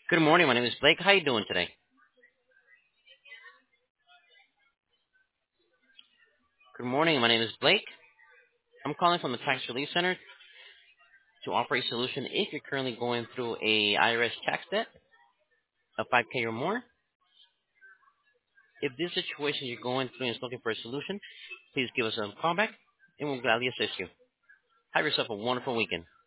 Good morning. My name is Blake. How you doing today? Good morning. My name is Blake. I'm calling from the Tax Relief Center to offer a solution if you're currently going through a IRS tax debt of 5K or more. If this situation you're going through and is looking for a solution, please give us a call back and we'll gladly assist you. Have yourself a wonderful weekend.